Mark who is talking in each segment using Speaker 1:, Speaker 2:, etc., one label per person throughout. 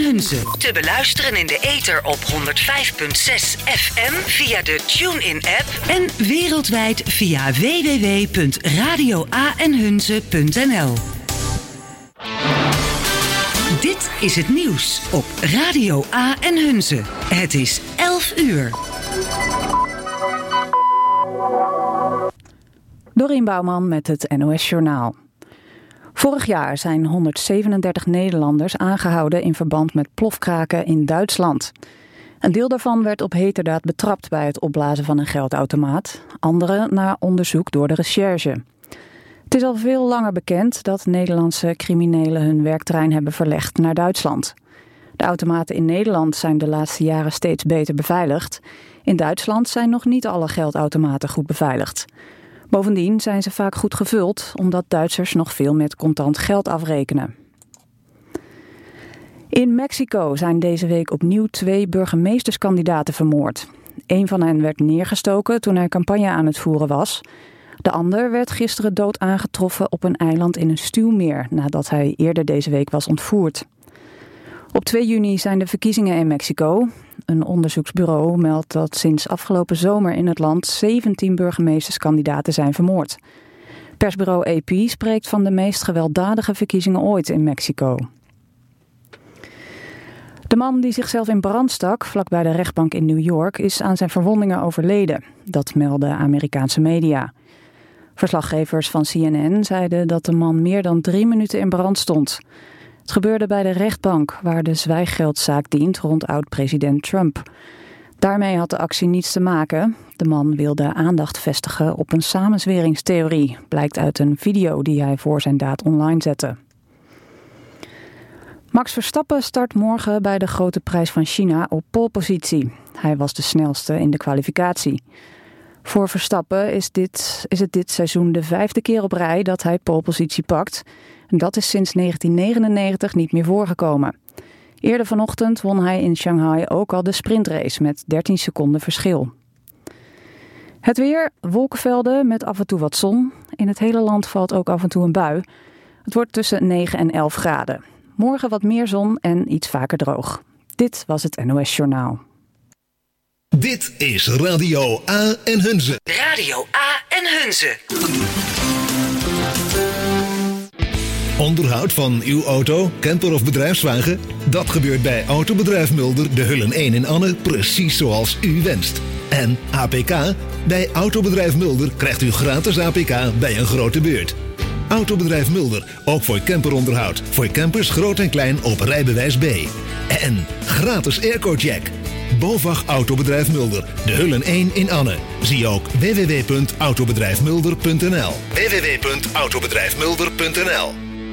Speaker 1: Hunze. Te beluisteren in de ether op 105.6 FM via de TuneIn-app en wereldwijd via www.radioaenhunze.nl. Dit is het nieuws op Radio A en Hunze. Het is 11 uur.
Speaker 2: Dorien Bouwman met het NOS Journaal. Vorig jaar zijn 137 Nederlanders aangehouden in verband met plofkraken in Duitsland. Een deel daarvan werd op heterdaad betrapt bij het opblazen van een geldautomaat. Andere na onderzoek door de recherche. Het is al veel langer bekend dat Nederlandse criminelen hun werkterrein hebben verlegd naar Duitsland. De automaten in Nederland zijn de laatste jaren steeds beter beveiligd. In Duitsland zijn nog niet alle geldautomaten goed beveiligd. Bovendien zijn ze vaak goed gevuld, omdat Duitsers nog veel met contant geld afrekenen. In Mexico zijn deze week opnieuw 2 burgemeesterskandidaten vermoord. Eén van hen werd neergestoken toen hij campagne aan het voeren was. De ander werd gisteren dood aangetroffen op een eiland in een stuwmeer, nadat hij eerder deze week was ontvoerd. Op 2 juni zijn de verkiezingen in Mexico. Een onderzoeksbureau meldt dat sinds afgelopen zomer in het land 17 burgemeesterskandidaten zijn vermoord. Persbureau AP spreekt van de meest gewelddadige verkiezingen ooit in Mexico. De man die zichzelf in brand stak, vlakbij de rechtbank in New York, is aan zijn verwondingen overleden. Dat melden Amerikaanse media. Verslaggevers van CNN zeiden dat de man meer dan 3 minuten in brand stond. Het gebeurde bij de rechtbank, waar de zwijggeldzaak dient rond oud-president Trump. Daarmee had de actie niets te maken. De man wilde aandacht vestigen op een samenzweringstheorie, blijkt uit een video die hij voor zijn daad online zette. Max Verstappen start morgen bij de Grote Prijs van China op polepositie. Hij was de snelste in de kwalificatie. Voor Verstappen is het dit seizoen de 5e keer op rij dat hij polepositie pakt. En dat is sinds 1999 niet meer voorgekomen. Eerder vanochtend won hij in Shanghai ook al de sprintrace met 13 seconden verschil. Het weer, wolkenvelden met af en toe wat zon. In het hele land valt ook af en toe een bui. Het wordt tussen 9 en 11 graden. Morgen wat meer zon en iets vaker droog. Dit was het NOS Journaal.
Speaker 3: Dit is Radio A en Hunze.
Speaker 1: Radio A en Hunze.
Speaker 3: Onderhoud van uw auto, camper of bedrijfswagen? Dat gebeurt bij Autobedrijf Mulder, de Hullen 1 in Anne, precies zoals u wenst. En APK? Bij Autobedrijf Mulder krijgt u gratis APK bij een grote beurt. Autobedrijf Mulder, ook voor camperonderhoud. Voor campers groot en klein op rijbewijs B. En gratis airco-check. BOVAG Autobedrijf Mulder, de Hullen 1 in Anne. Zie ook www.autobedrijfmulder.nl. www.autobedrijfmulder.nl.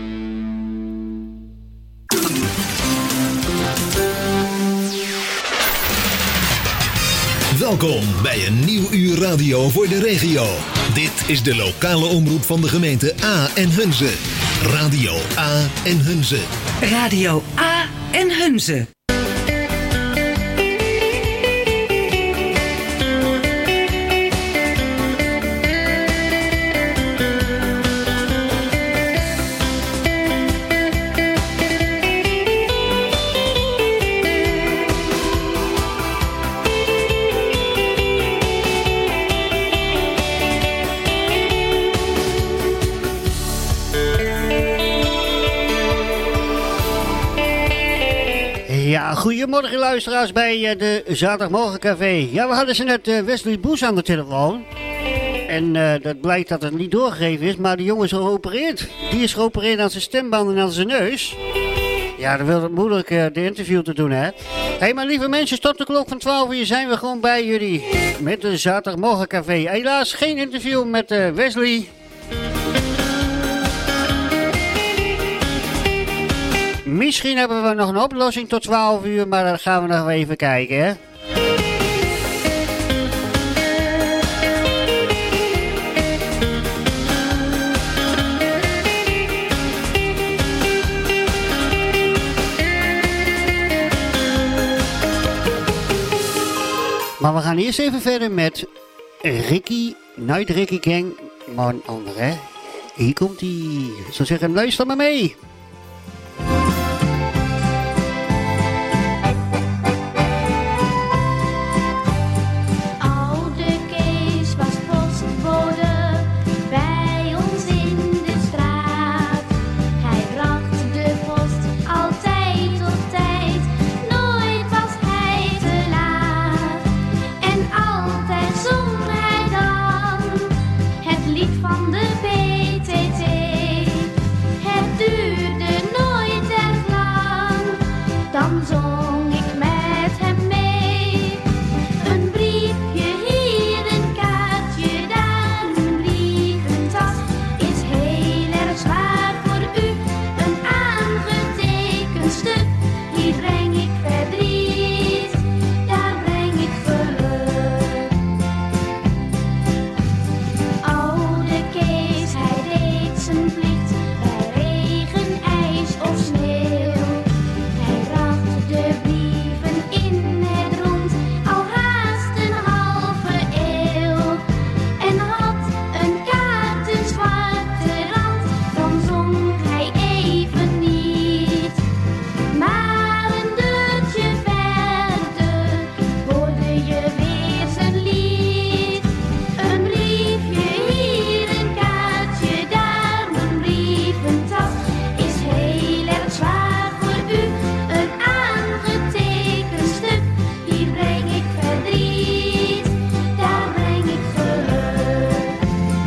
Speaker 3: Welkom bij een nieuw uur radio voor de regio. Dit is de lokale omroep van de gemeente A en Hunze. Radio A en Hunze.
Speaker 1: Radio A en Hunze.
Speaker 4: Ja, goedemorgen luisteraars bij de Zaterdagmorgencafé. Ja, we hadden ze net Wesley Boes aan de telefoon. En dat blijkt dat het niet doorgegeven is, maar de jongen is geopereerd. Die is geopereerd aan zijn stembanden en aan zijn neus. Ja, dan wil het moeilijk de interview te doen, hè. Hé, maar lieve mensen, tot de klok van 12 uur zijn we gewoon bij jullie. Met de Zaterdagmorgencafé. Helaas geen interview met Wesley. Misschien hebben we nog een oplossing tot 12 uur, maar dan gaan we nog even kijken, hè. Maar we gaan eerst even verder met Ricky, Night Ricky Gang, maar een ander, hè. Hier komt hij. Ik zou zeggen, luister maar mee.
Speaker 5: Dan zong ik met hem mee. Een briefje hier, een kaartje daar. Een brieventas is heel erg zwaar voor u. Een aangetekend stuk, hier breng ik verdriet, daar breng ik geluk. Oude Kees, hij deed zijn plicht bij regen, ijs of sneeuw. Hij bracht de brieven in het rond, al haast een halve eeuw. En had een kaart een zwarte rand, dan zong hij even niet. Maar een deurtje verder hoorde je weer zijn lied. Een briefje hier, een kaartje daar. Mijn brieventas is heel erg zwaar voor u. Een aangetekend stuk, hier breng ik verdriet, daar breng ik geluk.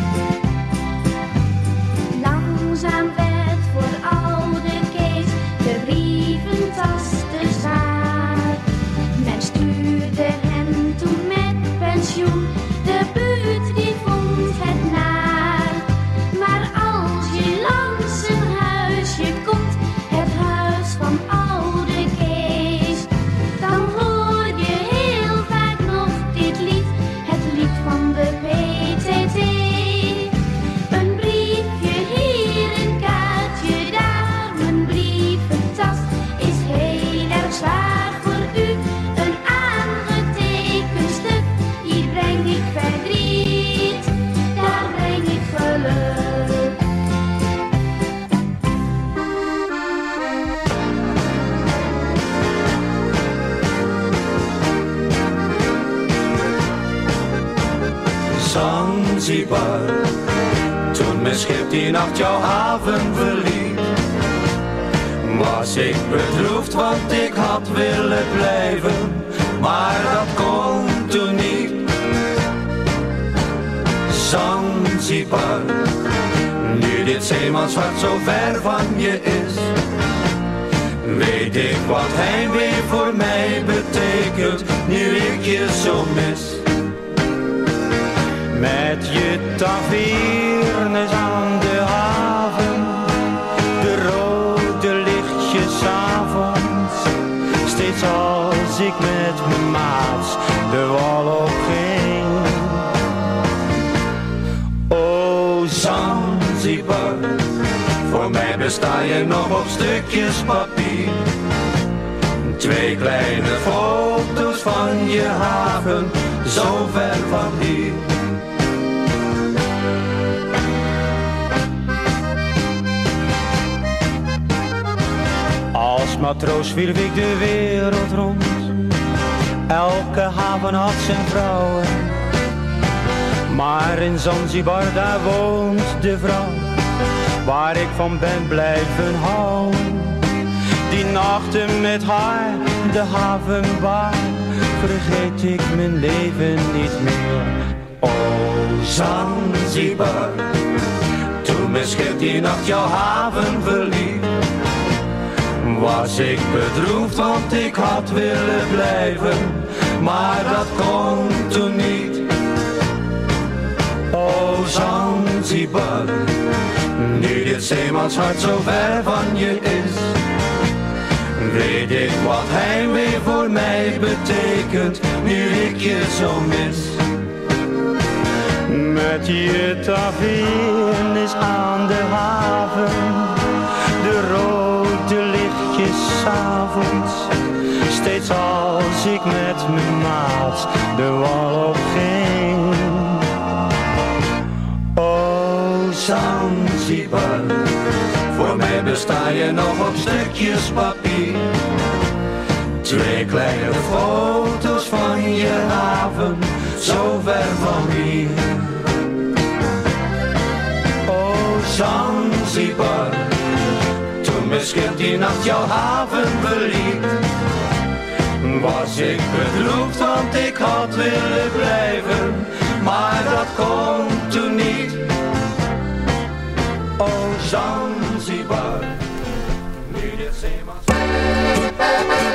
Speaker 5: Langzaam werd voor oude Kees de brieventas te zwaar. Men stuurde hem toen met pensioen, de buurt die vond het naar. Maar als je langs zijn huisje komt, het huis van oude Kees, dan hoor je heel vaak nog dit lied, het lied van de PTT. Een briefje hier, een kaartje daar. Mijn brieventas is heel erg zwaar voor u. Een aangetekend stuk, hier breng ik verdriet, daar breng ik geluk.
Speaker 6: Zanzibar, toen mijn schip die nacht jouw haven verliet, was ik bedroefd, want ik had willen blijven, maar dat kon toen niet. Zanzibar, nu dit zeemanshart zo ver van je is, weet ik wat heimwee voor mij betekent, nu ik je zo mis. Met je taveernes aan de haven, de rode lichtjes 's avonds, steeds als ik met mijn maats de wal op ging. O Zanzibar, voor mij besta je nog op stukjes papier. 2 kleine foto's van je haven, zo ver van hier. Als matroos wierp ik de wereld rond, elke haven had zijn vrouwen. Maar in Zanzibar daar woont de vrouw, waar ik van ben blijven houden. Die nachten met haar, de havenbar, vergeet ik mijn leven niet meer. O Zanzibar, toen mijn schip die nacht jouw haven verliet, was ik bedroefd, want ik had willen blijven, maar dat kon toen niet. O Zanzibar, nu dit zeemanshart zo ver van je is, weet ik wat heimwee voor mij betekent, nu ik je zo mis. Met je taveernes aan de haven, de rode lichtjes 's avonds, steeds als ik met mijn maat de wal op ging. O Zanzibar, voor mij besta je nog op stukjes papier. 2 kleine foto's van je haven, zo ver van hier. O Zanzibar, toen mijn schip die nacht jouw haven verliet, was ik bedroefd, want ik had willen blijven, maar dat kon toen niet. O Zanzibar, nu dit zeemans...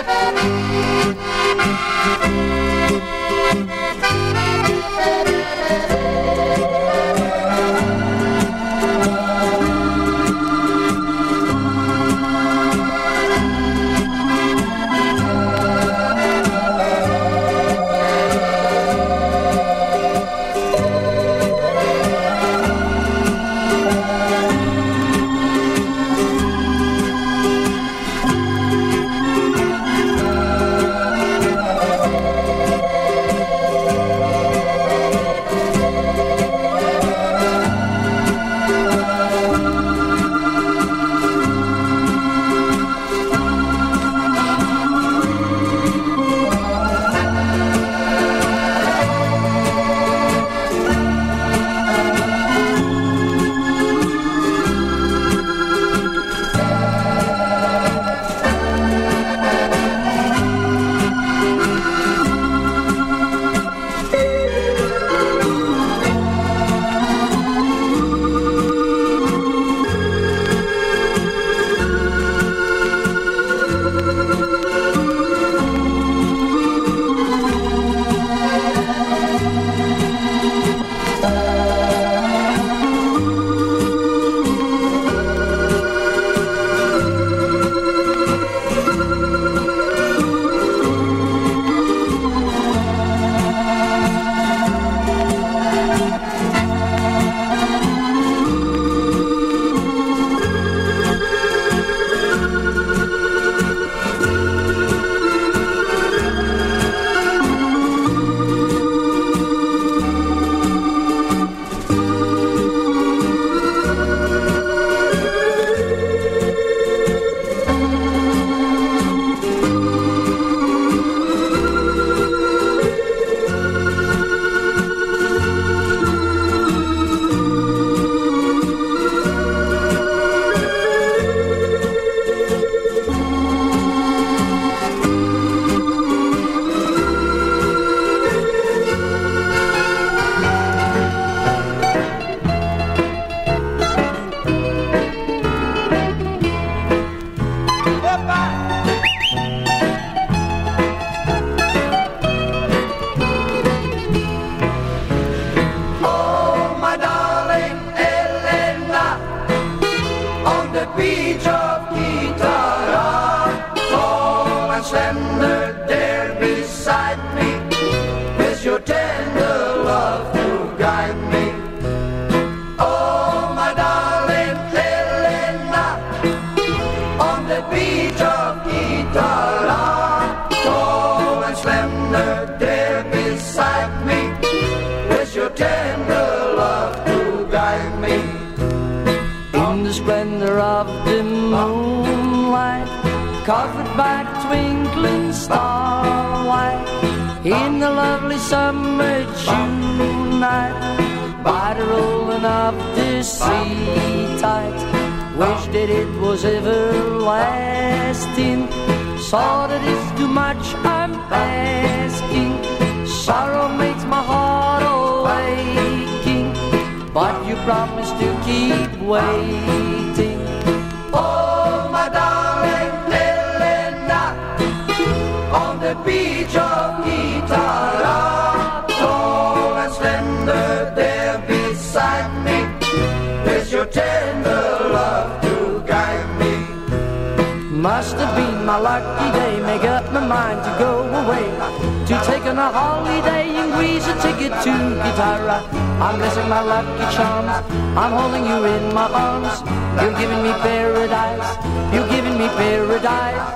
Speaker 6: and slender there beside me, with your tender love to guide me. Oh, my darling Helena, on the beach of Itala, tall and slender there beside me, with your tender love to guide me. In the splendor of the moonlight, covered by twinkling starlight, in the lovely summer June night, by the rolling of the sea tide, wish that it was everlasting, saw that it's too much I'm asking, sorrow makes my heart aching, but you promised to keep waiting. Oh, my darling Helena, on the beach of Itala, tall and slender there beside me, with your tender love to guide me. Must have been my lucky day, make up my mind to go away, to take on a holiday and squeeze a ticket to Guitarra. I'm blessing my lucky charms, I'm holding you in my arms, you're giving me paradise, you're giving me paradise.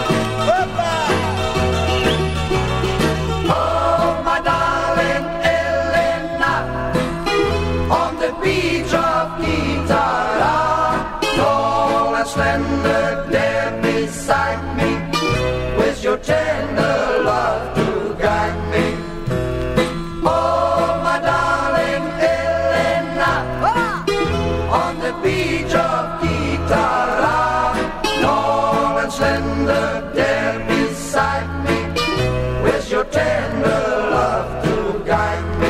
Speaker 6: Oh, my darling Helena, on the beach of Guitarra, tall and slender there beside me, with your tender love to guide me. Oh, my darling Helena, on the beach of Guitarra, tall and slender there beside me, with your tender love to guide me.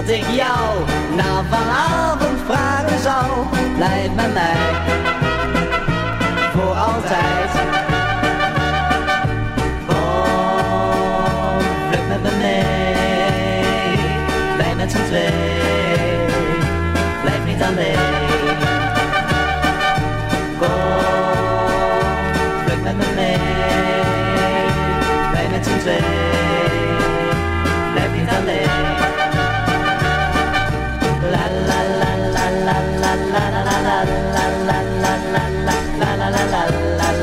Speaker 7: dat ik jou na vanavond vragen zou. Blijf met mij, voor altijd. Kom, vlug met me mee, wij met z'n twee, blijf niet alleen. Kom, vlug met me mee, wij met z'n twee, blijf niet alleen. La la la la la la la la la la la la la la la la la la.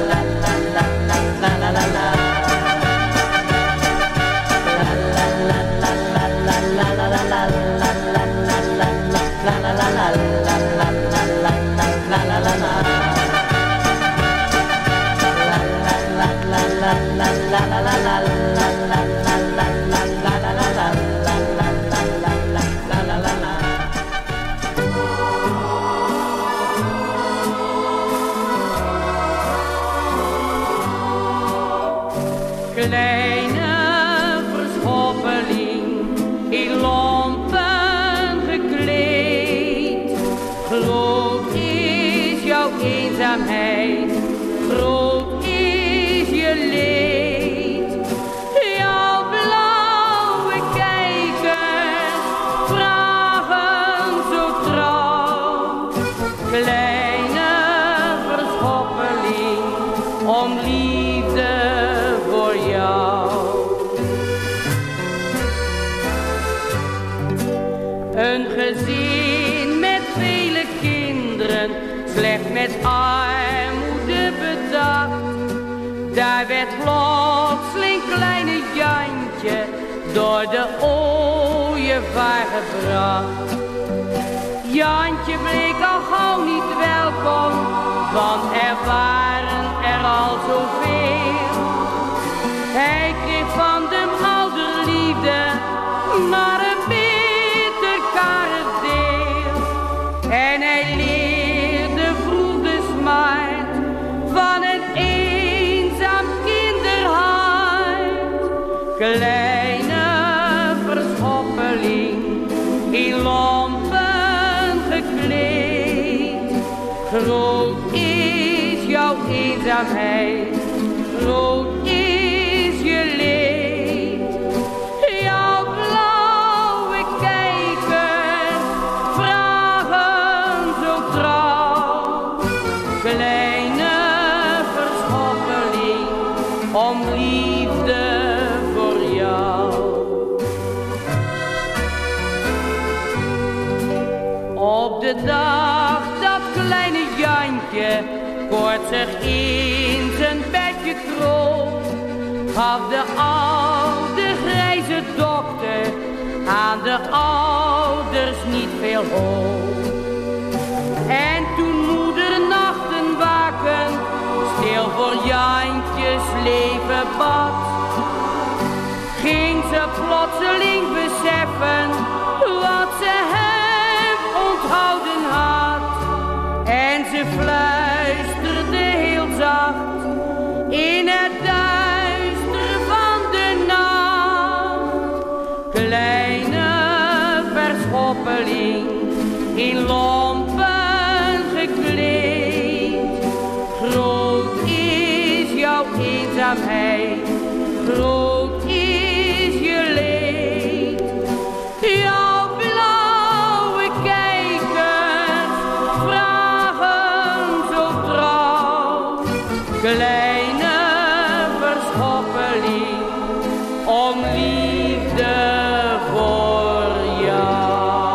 Speaker 8: Kleine verschoppeling, in lompen gekleed. Groot is jouw eenzaamheid, groot is je leed. Jouw blauwe kijkers vragen zo trouw. Kleine verschoppeling, om liefde voor jou. Een gezin met vele kinderen, slecht met armoede bedacht. Daar werd plotseling kleine Jantje door de ooievaar gebracht. Jantje bleek al gauw niet welkom, want er waren er al zoveel. Hij kreeg van de ouderliefde maar een bitter karig deel. En hij leerde vroeg de smart van een eenzaam kinderhart. Kleine verschoppeling, in lompen gekleed. Groot is jouw eenzaamheid, groot is je leed. Jouw blauwe kijkers vragen zo trouw. Kleine verschoppeling, om liefde voor jou. Op de dag dat kleine Jantje koortsig in zijn bedje kroop, gaf de oude grijze dokter aan de ouders niet veel hoop. En toen moeder nachten waken stil voor Jantjes leven bad, ging ze plotseling beseffen wat ze hem onthouden had. En ze fluisterde heel zacht in het duister van de nacht. Kleine verschoppeling, in lompen gekleed. Groot is jouw eenzaamheid, groot is je leed. Jouw blauwe kijkers vragen zo trouw. Kleine verschoppeling, om liefde voor jou.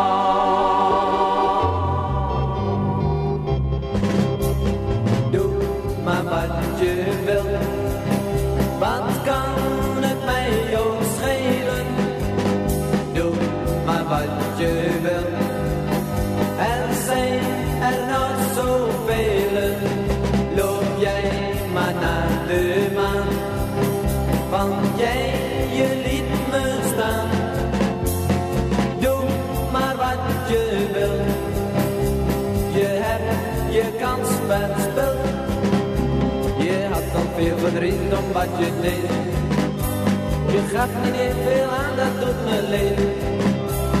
Speaker 6: Doe maar wat je wil, wat kan het mij ook schelen? Doe maar wat je wil, er zijn er nog zoveel. Loop jij maar naar de maan, want jij je liet me staan. Doe maar wat je wil, je hebt je kans verspild. Je had al veel verdriet om wat je deed. Je gaf me niet veel aan, dat doet me leed.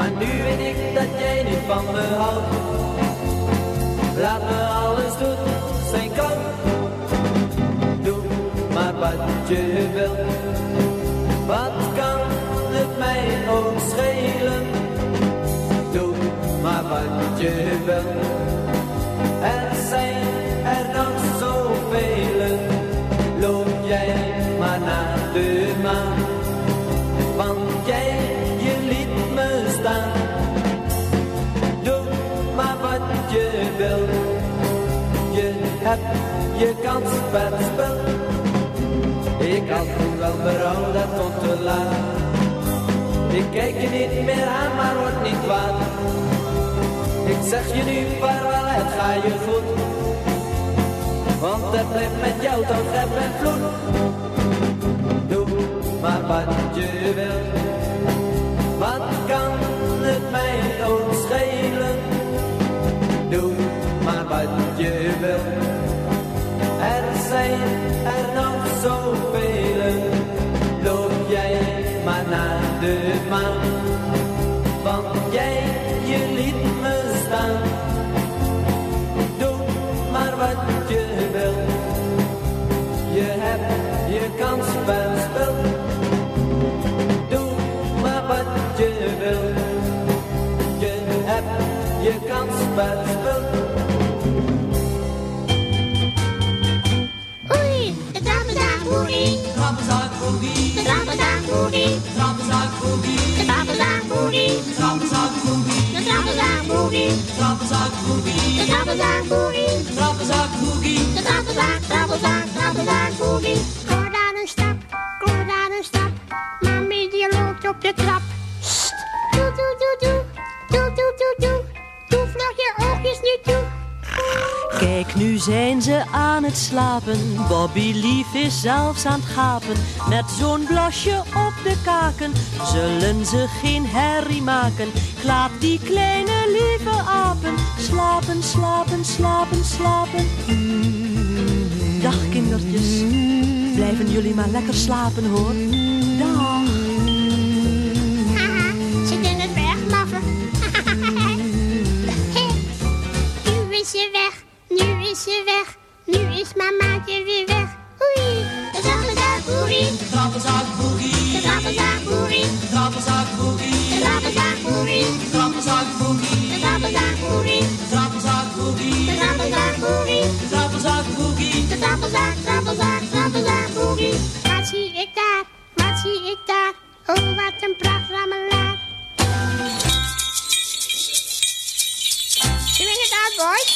Speaker 7: Maar nu weet ik dat jij niet van me houdt. Laat me alles doen, zijn koud. Doe maar wat je wil. Wat kan het mij ook schelen? Doe maar wat je wil. Er zijn er nog zoveel. Loop jij maar naar de maan. Want jij, je liet me staan. Doe maar wat je wil. Je hebt je kans verspild. Ik had wel berouw, dat komt te laat. Ik kijk je niet meer aan, maar word niet kwaad. Ik zeg je nu vaarwel, het gaat je goed. Want het blijft met jou tot rep en vloed. Doe maar wat je wil. Wat kan het mij ook schelen? Doe maar wat je wil. Er zijn er nog zoveel. Loop jij maar naar de maan. Want jij, je liet me staan. Doe maar wat je wil. Je hebt je kans verspild. Doe maar wat je wil. Je hebt je kans verspild.
Speaker 5: Oei, de trappenzaakboogie.
Speaker 8: Trappenzaakboogie.
Speaker 5: De trappenzaakboogie.
Speaker 8: Trappenzaakboogie.
Speaker 5: De trappenzaakboogie.
Speaker 8: Trappenzaakboogie.
Speaker 5: De trappenzaakboogie.
Speaker 8: Trappenzaakboogie.
Speaker 5: De trappenzaakboogie.
Speaker 8: Trappenzaakboogie.
Speaker 5: De trappenzaakboogie. Kom daar een stap. Mami die loopt op de trap. Sst. Doe, doe, doe, doe. Doe, doe, doe, doe. Doe vlug je oogjes niet toe.
Speaker 9: Kijk, nu zijn ze aan het slapen. Bobby lief is zelfs aan het gapen. Met zo'n blasje op de kaken zullen ze geen herrie maken. Ik laat die kleine lieve apen slapen, slapen, slapen, slapen. Dag kindertjes, blijven jullie maar lekker slapen hoor. Dag.
Speaker 5: Haha, zit in het weglaffen. Nu is ze weg. Nu is ze weg, nu is mamaatje weer weg. Oei, de trappenzaakboogie.
Speaker 8: De trappenzaakboogie.
Speaker 5: De trappenzaakboogie.
Speaker 8: De trappenzaakboogie.
Speaker 5: De trappenzaakboogie.
Speaker 8: De trappenzaakboogie.
Speaker 5: De trappenzaakboogie.
Speaker 8: De trappenzaakboogie.
Speaker 5: De trappenzaakboogie.
Speaker 8: De trappenzaakboogie.
Speaker 5: De trappenzaakboogie. Wat zie ik daar, wat zie ik daar? Oh, wat een pracht rammelaar. Swing it out, boys.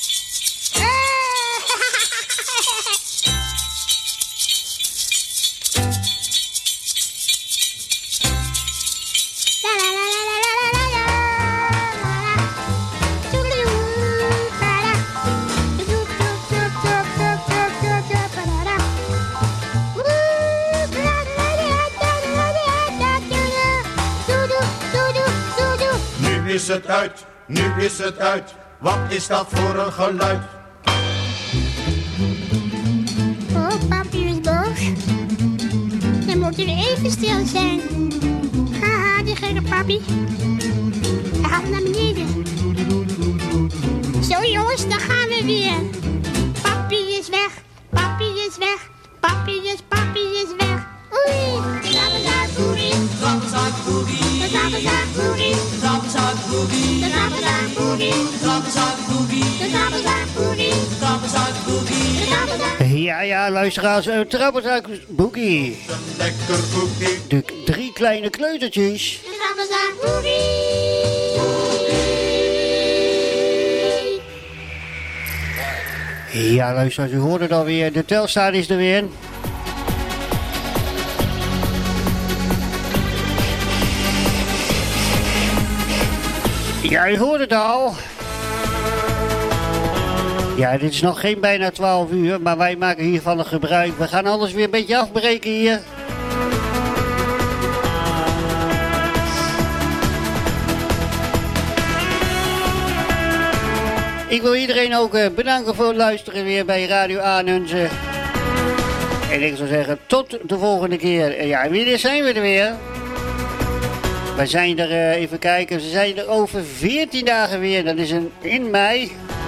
Speaker 6: Nu is het uit, nu is het uit. Wat is dat voor een geluid?
Speaker 5: Oh, papi is boos. Dan moeten we even stil zijn. Haha, die gekke papi. Hij gaat naar beneden. Zo jongens, daar gaan we weer. Papi is weg, papi is weg. Papi is weg. Oei, de trappenzaakboogie.
Speaker 8: De trappenzaakboogie.
Speaker 5: De trappenzaakboogie.
Speaker 8: De trappenzaakboogie.
Speaker 5: De trappenzaakboogie.
Speaker 8: De trappenzaakboogie.
Speaker 5: De trappenzaakboogie.
Speaker 8: De trappenzaakboogie.
Speaker 5: De trappenzaakboogie.
Speaker 4: Ja, luisteraars, trappenzaakboogie.
Speaker 6: Een lekker boekie.
Speaker 4: De 3 kleine kleutertjes.
Speaker 5: De trappenzaakboogie.
Speaker 4: Ja, luisteraars, u hoort het alweer. De Telstar is er weer. Ja, u hoort het al. Ja, dit is nog geen bijna 12 uur, maar wij maken hiervan een gebruik. We gaan alles weer een beetje afbreken hier. Ik wil iedereen ook bedanken voor het luisteren weer bij Radio Aanunze. En ik zou zeggen, tot de volgende keer. Ja, wanneer zijn we er weer? We zijn er, even kijken, we zijn er over 14 dagen weer. Dat is in mei.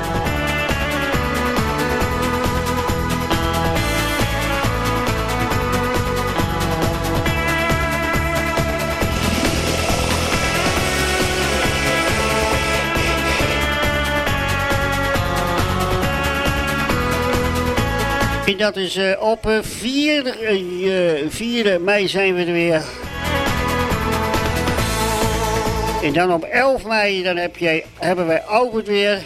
Speaker 4: En dat is op 4 mei zijn we er weer. En dan op 11 mei dan hebben wij Albert weer.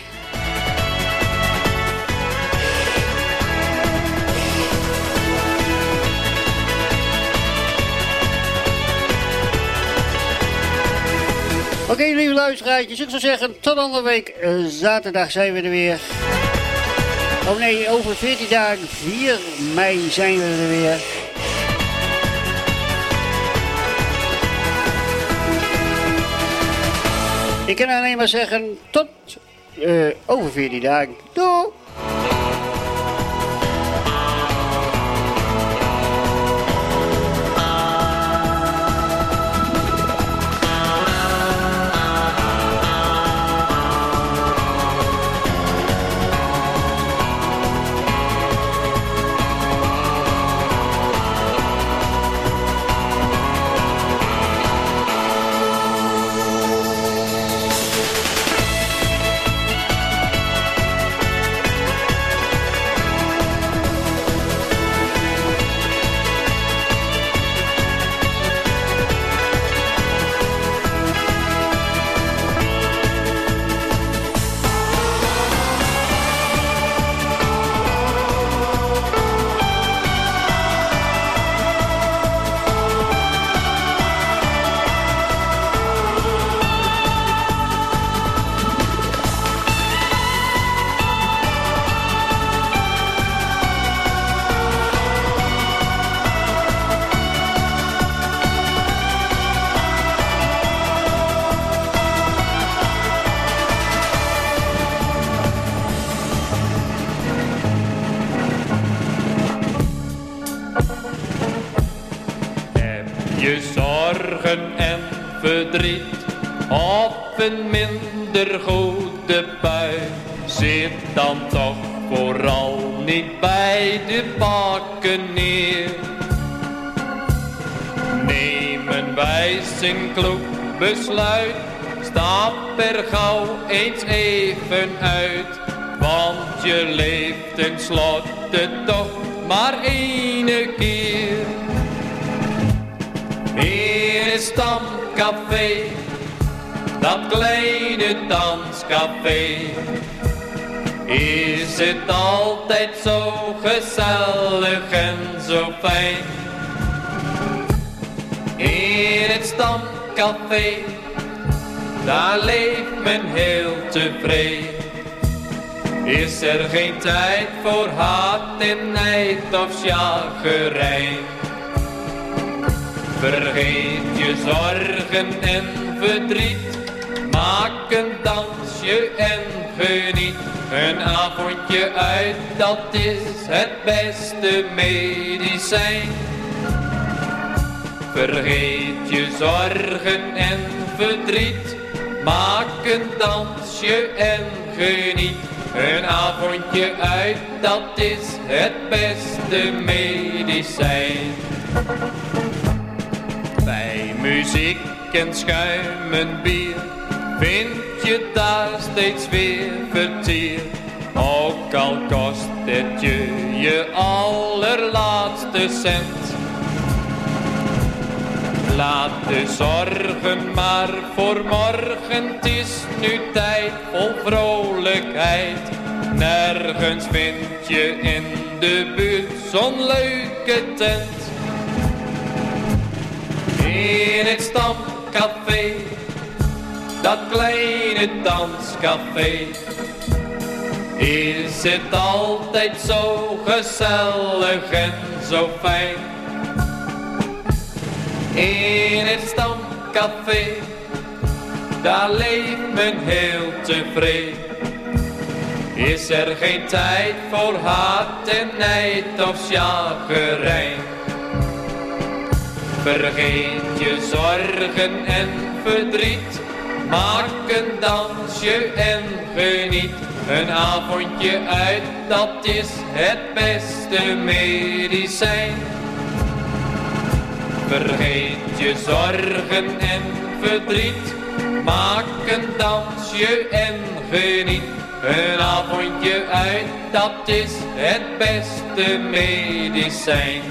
Speaker 4: Oké, lieve luisteraartjes, ik zou zeggen tot andere week zaterdag zijn we er weer. Oh nee, over 14 dagen, 4 mei zijn we er weer. Ik kan alleen maar zeggen, tot over 14 dagen. Doei!
Speaker 10: En verdriet of een minder goede bui, zit dan toch vooral niet bij de pakken neer. Neem een wijs en kloek besluit, stap er gauw eens even uit, want je leeft tenslotte toch maar ene keer. Hier is Stamcafé, dat kleine danscafé. Is het altijd zo gezellig en zo fijn? In het Stamcafé, daar leeft men heel tevreden. Is er geen tijd voor haat en nijd of jagerij? Vergeet je zorgen en verdriet, maak een dansje en geniet. Een avondje uit, dat is het beste medicijn. Vergeet je zorgen en verdriet, maak een dansje en geniet. Een avondje uit, dat is het beste medicijn. Bij muziek en schuimend bier vind je daar steeds weer vertier. Ook al kost het je allerlaatste cent. Laat de zorgen maar voor morgen, het is nu tijd vol vrolijkheid. Nergens vind je in de buurt zo'n leuke tent. In het Stamcafé, dat kleine danscafé, is het altijd zo gezellig en zo fijn. In het Stamcafé, daar leeft men heel tevreden. Is er geen tijd voor haat en nijd of jagerij? Vergeet je zorgen en verdriet. Maak een dansje en geniet. Een avondje uit, dat is het beste medicijn. Vergeet je zorgen en verdriet. Maak een dansje en geniet. Een avondje uit, dat is het beste medicijn.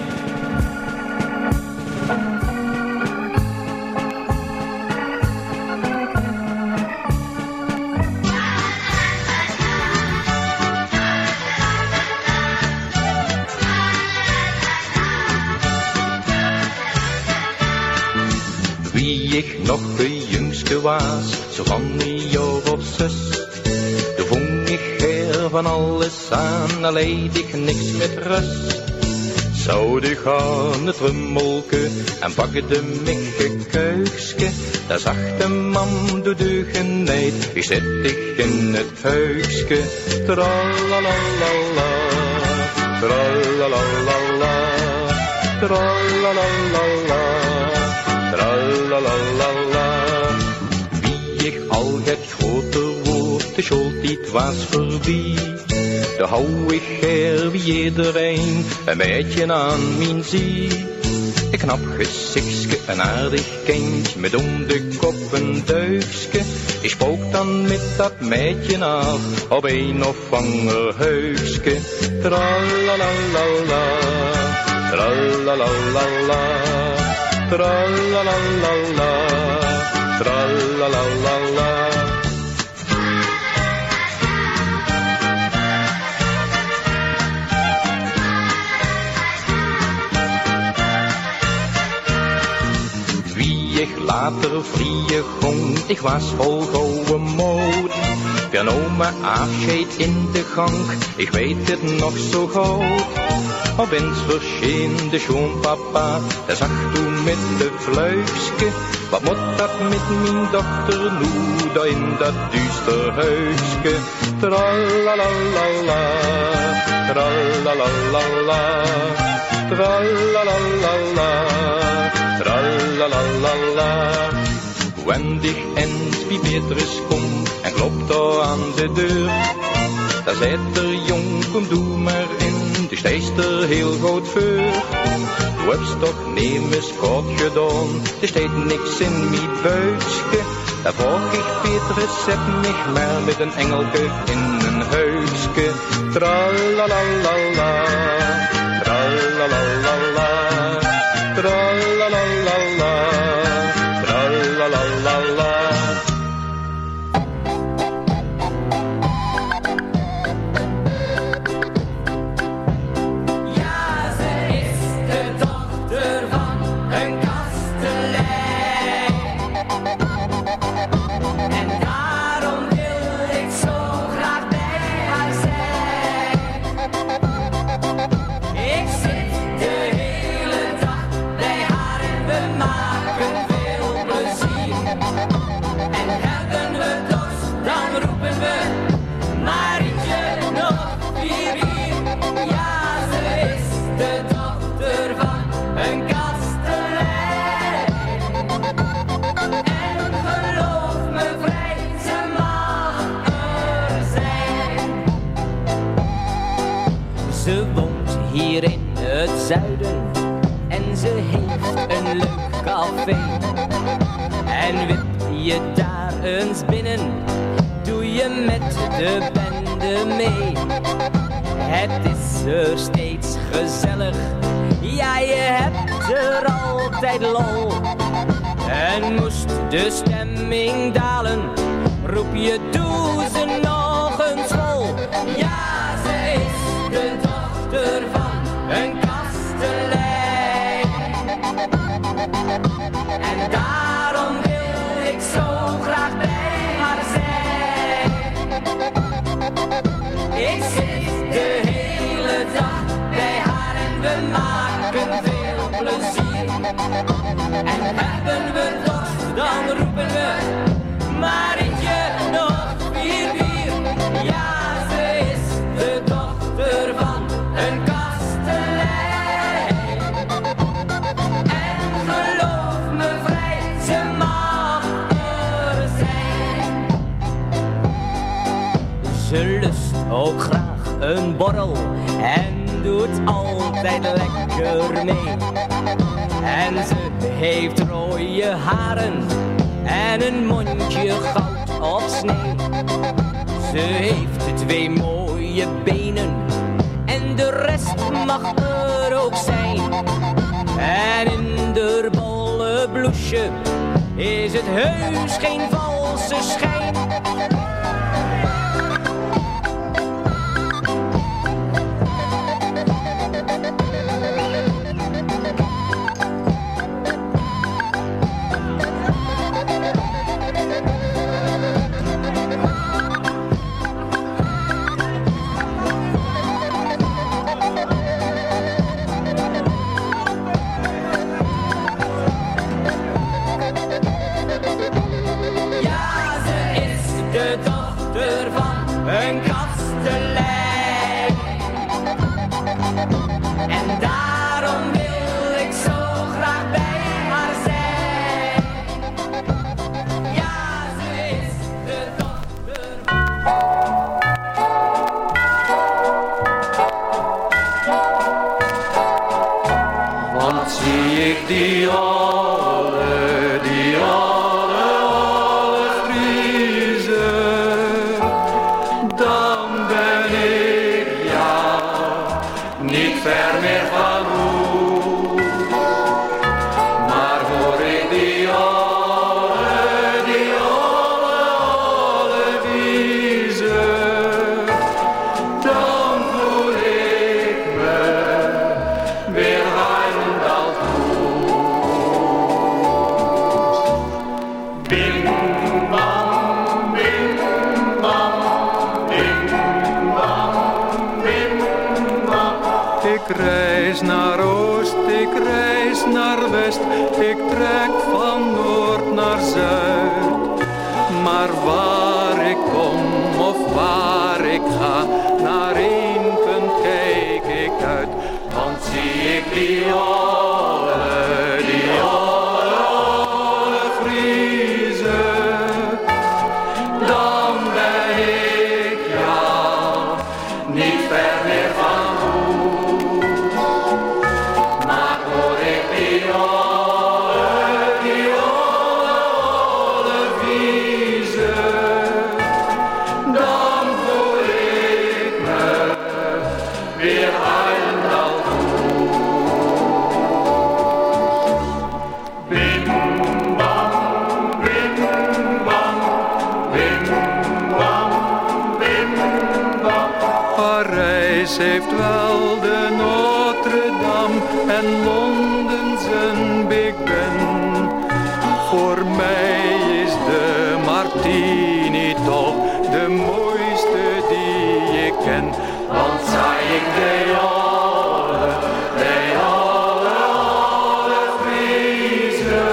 Speaker 11: Wie ik nog de jongste was, zo van een jaar of 6, toen vong ik her van alles aan, al leed ik niks met rust. Zou de gaan het rummelke en pakte mich kuikske, daar zag de man door de geneid, ik zet ik in het huiske. Tralalalala, tralalalala, tralalalala. Tralalala. Wie ik al het groter wordt, de schooltijd was voorbij. Dan hou ik her wie iedereen, een meidje aan mijn zie. Een knap gezichtske, een aardig kindje, met om de kop een duikske. Ik spook dan met dat meidje af, op een of ander huisske. Tralalala, tralalala. Tralalala, tralalala. Wie ik later vrije gong, ik was vol gouden moed. We namen afscheid in de gang, ik weet het nog zo goed. Op eens verscheen de schoonpapa, hij zag toen met de fluitske. Wat moet dat met mijn dochter nu, daar in dat duister huisje? Tralalala, tralalala, tralalala, tralalala. Wendig en wie Petrus komt en klopt daar aan de deur. Daar zei er jong, kom doe maar in. De stijst er heel goed voor. Du hebt toch nemens kort gedaan. Er steekt niks in mijn buikje. Daar vroeg ik Petrus, zet mich maar met een engelke in een huisje. Tralalala, tralalala, tralalala, tralalala.
Speaker 12: Ze woont hier in het zuiden en ze heeft een leuk café. En wip je daar eens binnen, doe je met de bende mee. Het is er steeds gezellig, ja je hebt er altijd lol. En moest de stemming dalen, roep je doe ze nog eens vol. Ja, ze is de dochter van een kastelein. En daarom wil ik zo graag bij haar zijn. Ik zit de hele dag bij haar en we maken veel plezier. En hebben we dorst, dan roepen we Marietje nog 4 bier. Ja, ze is de dochter van een kastelein. En ook graag een borrel en doet altijd lekker mee. En ze heeft rode haren en een mondje goud op snee. Ze heeft 2 mooie benen en de rest mag er ook zijn. En in de bolle bloesje is het heus geen valse schijn. Een kastelein. En daarom wil ik zo graag bij haar zijn. Ja, ze is de dochter.
Speaker 6: Want zie ik die alle Friese, dan ben ik ja niet ver meer van hoe. Maar hoor ik die alle Friese, dan voel ik me weer Heimdall goed. Bim bam, bim bam, bim bam, bim bam. Ik reis naar oost, ik reis naar west, ik trek van noord naar zuid. Maar waar ik kom of waar ik ga, naar één punt kijk ik uit. Want zie ik die alle Friese, dan ben ik ja niet ver meer van huis. Maar hoor ik die alle Friese, dan voel ik me weer Heimdall goed. Bim bam, bim bam, bim bam, bim bam. Parijs heeft wel de Notre-Dame en Londen zijn Big Ben. Voor mij is de Martini toch de mooiste die ik ken. Want zei ik de alle Friese,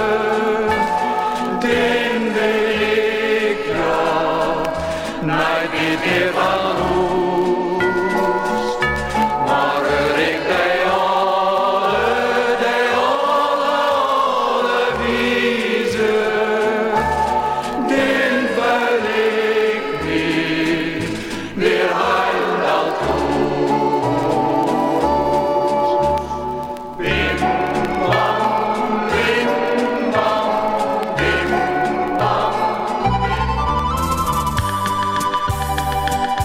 Speaker 6: dan weet ik ja nooit meer van huis. Maar hoor ik de alle Friese, dan voel ik me weer Heimdall goed. Bim bam, bim bam, bim bam.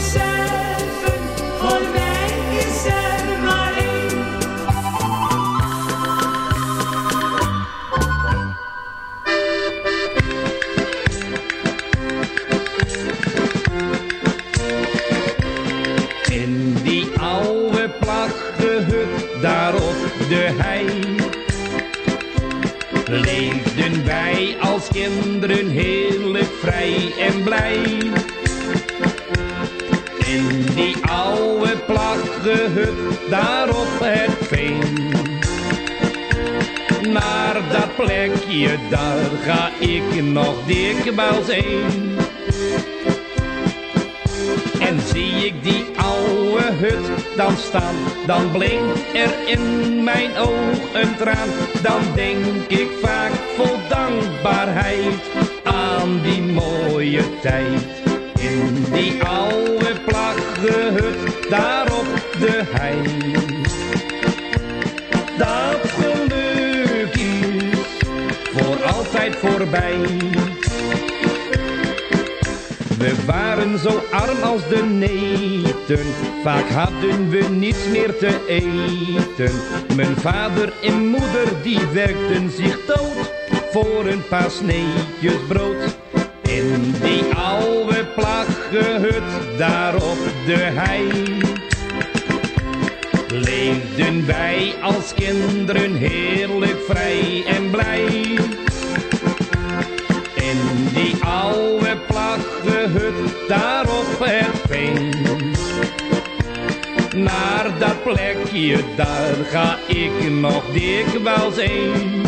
Speaker 13: beseffen, voor mij is er maar één.
Speaker 14: In die oude platte hut, daar op de hei, leefden wij als kinderen heerlijk vrij en blij. In die oude platte hut, daar op het veen, naar dat plekje, daar ga ik nog dikwijls heen. En zie ik die oude hut dan staan, dan blinkt er in mijn oog een traan. Dan denk ik vaak vol dankbaarheid aan die mooie tijd. In die oude platte hut, daar op de hei. Dat geluk is voor altijd voorbij. We waren zo arm als de neten, vaak hadden we niets meer te eten. Mijn vader en moeder die werkten zich dood voor een paar sneetjes brood. In die oude platte hut, daar op de hei, leefden wij als kinderen heerlijk vrij en blij. In die oude platte hut, daar op het veen, naar dat plekje, daar ga ik nog dikwijls heen.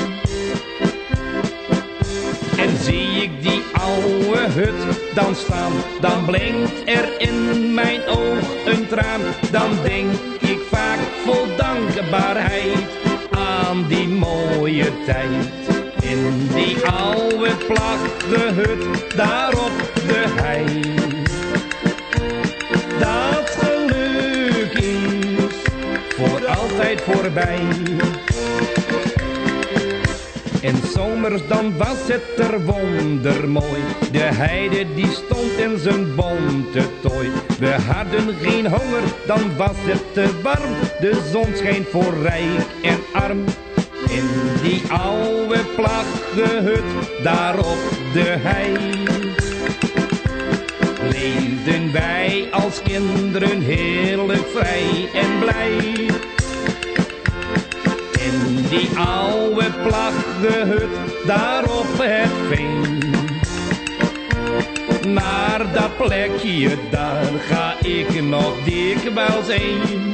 Speaker 14: En zie ik die oude hut dan staan, dan blinkt er in mijn oog een traan. Dan denk ik vaak vol dankbaarheid aan die mooie tijd. In die oude platte hut, daar op de hei. Dat geluk is voor altijd voorbij. En zomers dan was het er wondermooi. De heide die stond in zijn bonte tooi. We hadden geen honger, dan was het te warm. De zon scheen voor rijk en arm. In die oude platte hut, daar op de hei, leefden wij als kinderen heerlijk vrij en blij. In die oude platte hut, daar op het veen, naar dat plekje, daar ga ik nog dikwijls heen.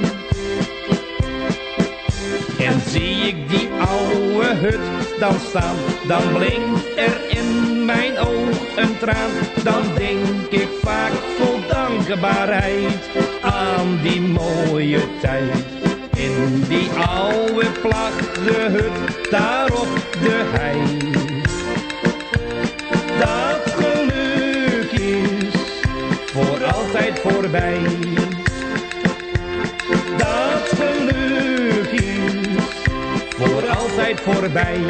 Speaker 14: En zie ik die oude hut dan staan, dan blinkt er in mijn oog een traan. Dan denk ik vaak vol dankbaarheid aan die mooie tijd. In die oude platte hut, daar op de hei. Dat geluk is voor altijd voorbij. Dat geluk is voor altijd voorbij.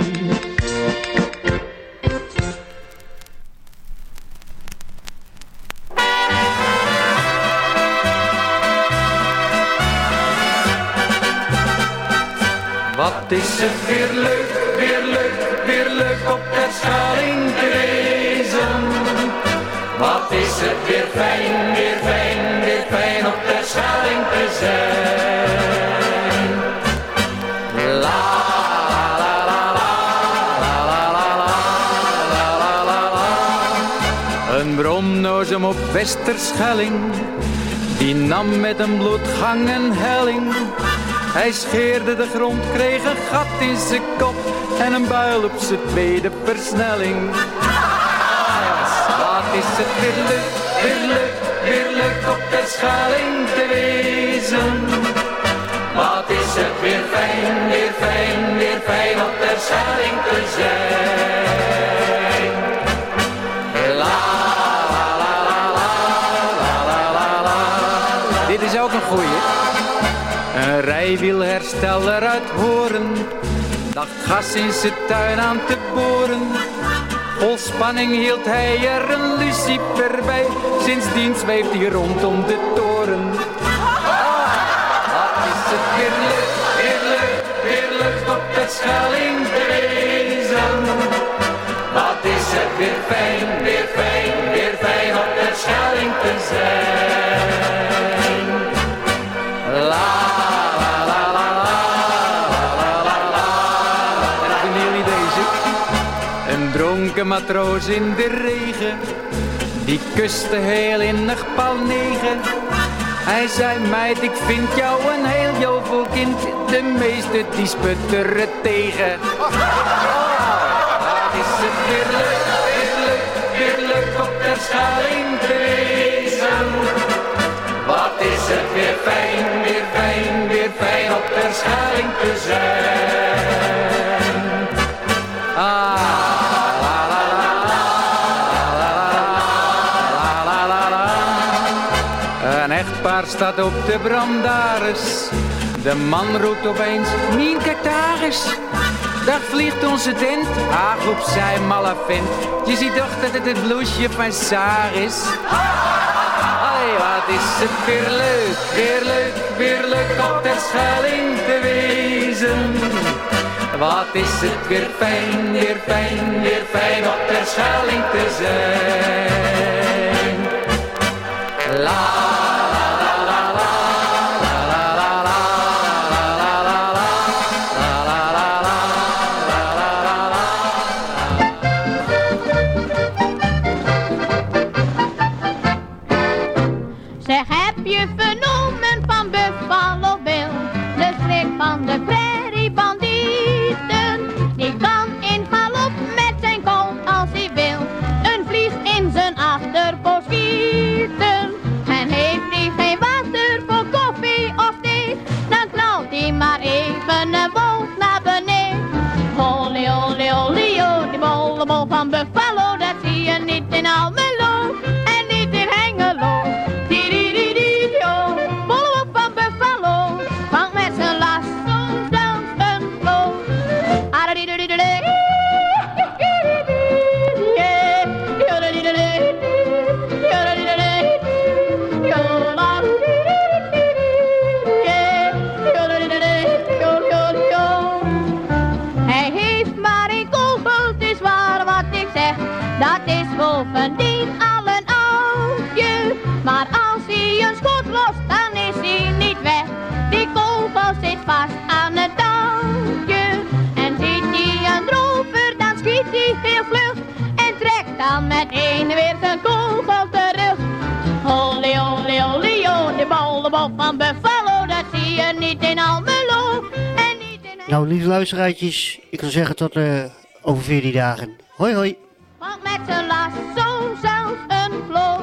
Speaker 6: Wat is het weer leuk, weer leuk, weer leuk op der Schelling te wezen. Wat is het weer fijn, weer fijn, weer fijn op der Schelling te zijn. La la la la la la la la la la la. Een bromnozem op Westerschelling, die nam met een bloedgang een helling. Hij scheerde de grond, kreeg een gat in zijn kop en een buil op zijn tweede versnelling. Wat is het weer leuk, weer leuk, weer leuk op der Schelling te wezen. Wat is het weer fijn, weer fijn, weer fijn op der Schelling te zijn. La la la la la la la la. Dit is ook een goeie. Een rijwielhersteller uit Hoorn dacht gas in zijn tuin aan te boren.
Speaker 10: Vol spanning hield hij er een lucifer bij. Sindsdien zweeft hij rondom de toren. Wat is het weer leuk, weer leuk, weer leuk op de Schelling te wezen. Wat is het weer fijn, weer fijn, weer fijn op de Schelling te zijn. La la la la la la la la. En vinden jullie deze? Een dronken matroos in de regen, die kuste heel innig paal 9. Hij zei, meid, ik vind jou een heel jovel kind. De meesten die sputteren tegen. Wat is het weer leuk, weer leuk, weer leuk op de Schelling te wezen. Wat is het weer fijn, weer fijn, weer fijn op de Schelling te zijn. Een echtpaar staat op de brandaris. De man roept opeens, Mien, kijk daar eens. Daar vliegt onze tent. Ach, opzij, malle vent. Je ziet toch dat het het blouseje van Saar is. Allee, wat is het weer leuk, weer leuk, weer leuk op de Schelling te wezen. Wat is het weer fijn, weer fijn, weer fijn op de Schelling te zijn. La.
Speaker 5: Zeg, heb je vernomen van Buffalo Bill, de schrik van de prairiebandieten? Die kan in galop met zijn kont als hij wil, een vlieg in zijn achterpoot schieten. En heeft hij geen water voor koffie of thee, dan knalt hij maar even een wolk naar beneden. Olly, olly, olly, olly, die bolle bol van Buffalo, dat zie je niet in Almelo en niet in Hengelo. Hij heeft maar een kogel, het is waar wat ik zeg. Dat is bovendien al een oudje. Maar als hij een schot lost, dan is hij niet weg. Die kogel zit vast aan het touwtje. En ziet hij een rover, dan schiet hij heel vlug. En trekt dan met één weer zijn kogel terug. Olly, olly, olly, olly, de bolle bol van Buffalo, dat zie je niet in Almelo. En niet in...
Speaker 4: Nou, lieve luisteraartjes, ik wil zeggen tot over 14 dagen. Hoi, hoi.
Speaker 5: Want met zijn lasso zelfs een vloog.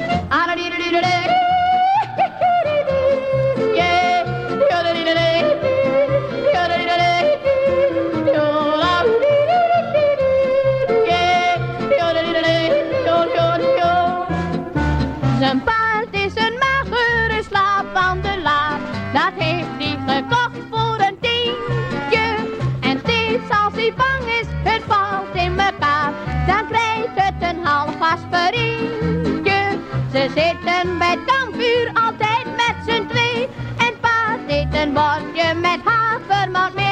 Speaker 5: Zijn paard is een magere slaapwandelaar. Dat heeft hij gekocht voor een tientje. En steeds als hij bang is, het valt in elkaar, dan krijgt het een half aspirintje. Ze zitten bij het kampvuur altijd met z'n twee. En paard eet een bordje met havermout mee.